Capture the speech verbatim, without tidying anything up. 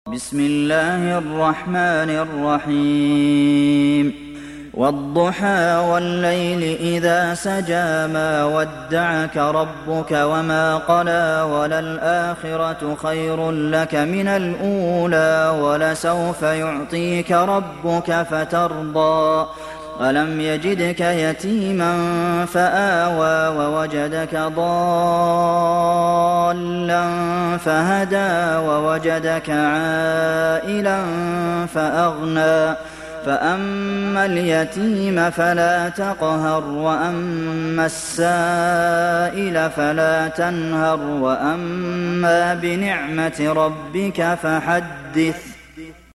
بسم الله الرحمن الرحيم والضحى والليل إذا سجى ما ودعك ربك وما قلى وللآخرة خير لك من الأولى ولسوف يعطيك ربك فترضى ألم يجدك يتيما فآوى ووجدك ضالا فهدى ووجدك عائلا فأغنى فأما اليتيم فلا تقهر وأما السائل فلا تنهر وأما بنعمة ربك فحدث